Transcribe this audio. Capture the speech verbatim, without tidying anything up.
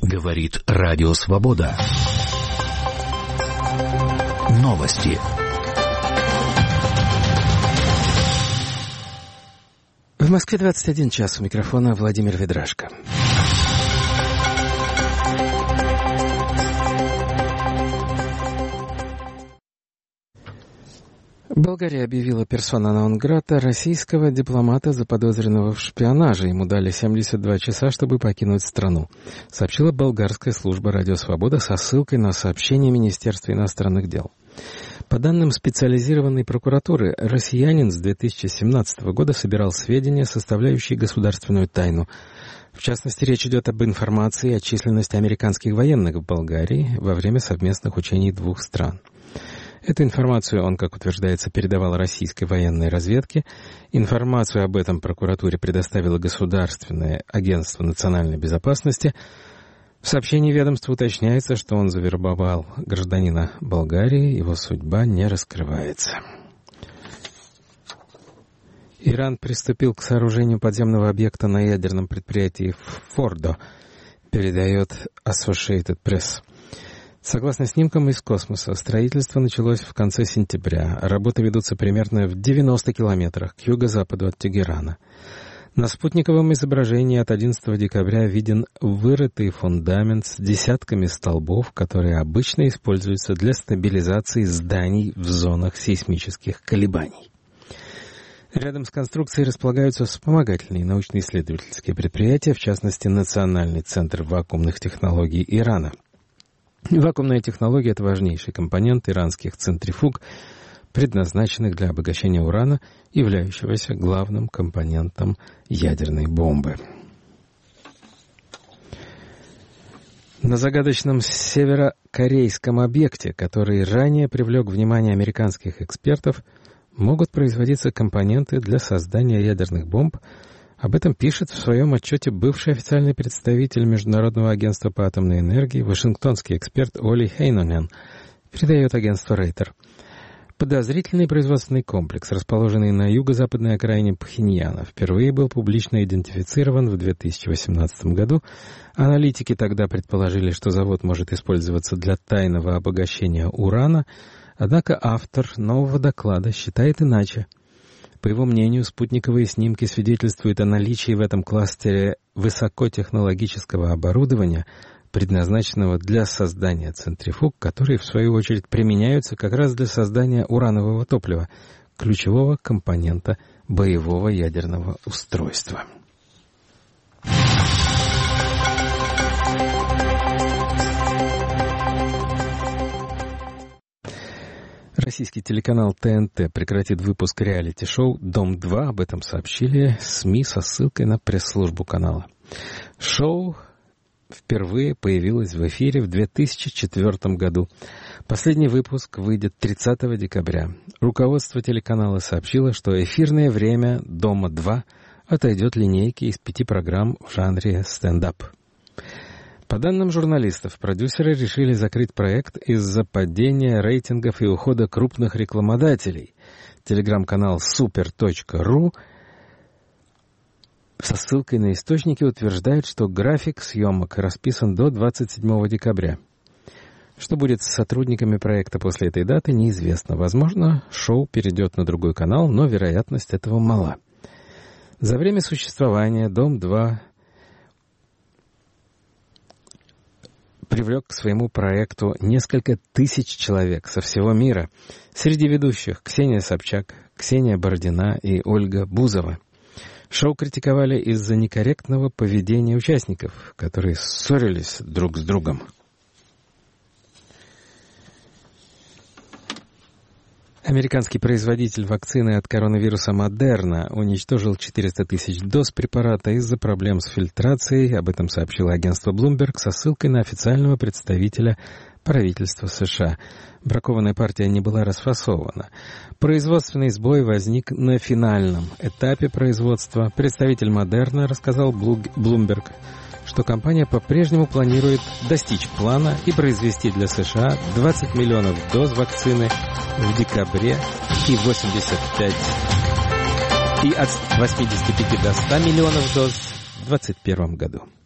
Говорит Радио Свобода. Новости. В Москве двадцать один час. У микрофона Владимир Ведрашко. Болгария объявила персона нон-грата российского дипломата, заподозренного в шпионаже. Ему дали семьдесят два часа, чтобы покинуть страну, сообщила болгарская служба «Радио Свобода» со ссылкой на сообщение Министерства иностранных дел. По данным специализированной прокуратуры, россиянин с две тысячи семнадцатого года собирал сведения, составляющие государственную тайну. В частности, речь идет об информации о численности американских военных в Болгарии во время совместных учений двух стран. Эту информацию он, как утверждается, передавал российской военной разведке. Информацию об этом прокуратуре предоставило Государственное агентство национальной безопасности. В сообщении ведомства уточняется, что он завербовал гражданина Болгарии, его судьба не раскрывается. Иран приступил к сооружению подземного объекта на ядерном предприятии Фордо, передает Associated Press. Согласно снимкам из космоса, строительство началось в конце сентября. Работы ведутся примерно в девяноста километрах к юго-западу от Тегерана. На спутниковом изображении от одиннадцатого декабря виден вырытый фундамент с десятками столбов, которые обычно используются для стабилизации зданий в зонах сейсмических колебаний. Рядом с конструкцией располагаются вспомогательные научно-исследовательские предприятия, в частности, Национальный центр вакуумных технологий Ирана. Вакуумная технология — это важнейший компонент иранских центрифуг, предназначенных для обогащения урана, являющегося главным компонентом ядерной бомбы. На загадочном северокорейском объекте, который ранее привлек внимание американских экспертов, могут производиться компоненты для создания ядерных бомб. Об этом пишет в своем отчете бывший официальный представитель Международного агентства по атомной энергии, вашингтонский эксперт Оли Хейнонен, передает агентство Рейтер. Подозрительный производственный комплекс, расположенный на юго-западной окраине Пхеньяна, впервые был публично идентифицирован в две тысячи восемнадцатом году. Аналитики тогда предположили, что завод может использоваться для тайного обогащения урана, однако автор нового доклада считает иначе. По его мнению, спутниковые снимки свидетельствуют о наличии в этом кластере высокотехнологического оборудования, предназначенного для создания центрифуг, которые, в свою очередь, применяются как раз для создания уранового топлива, ключевого компонента боевого ядерного устройства. Российский телеканал Тэ Эн Тэ прекратит выпуск реалити-шоу «Дом-два». Об этом сообщили СМИ со ссылкой на пресс-службу канала. Шоу впервые появилось в эфире в две тысячи четвёртом году. Последний выпуск выйдет тридцатого декабря. Руководство телеканала сообщило, что эфирное время «Дома-два» отойдет линейке из пяти программ в жанре стендап. По данным журналистов, продюсеры решили закрыть проект из-за падения рейтингов и ухода крупных рекламодателей. Телеграм-канал супер точка ру со ссылкой на источники утверждает, что график съемок расписан до двадцать седьмого декабря. Что будет с сотрудниками проекта после этой даты, неизвестно. Возможно, шоу перейдет на другой канал, но вероятность этого мала. За время существования «Дом-два» привлек к своему проекту несколько тысяч человек со всего мира. Среди ведущих Ксения Собчак, Ксения Бородина и Ольга Бузова. Шоу критиковали из-за некорректного поведения участников, которые ссорились друг с другом. Американский производитель вакцины от коронавируса Модерна уничтожил четыреста тысяч доз препарата из-за проблем с фильтрацией. Об этом сообщило агентство Bloomberg со ссылкой на официального представителя правительства США. Бракованная партия не была расфасована. Производственный сбой возник на финальном этапе производства. Представитель Модерна рассказал Bloomberg, что компания по-прежнему планирует достичь плана и произвести для США двадцать миллионов доз вакцины в декабре и восемьдесят пять и от восьмидесяти пяти до ста миллионов доз в двадцать первом году.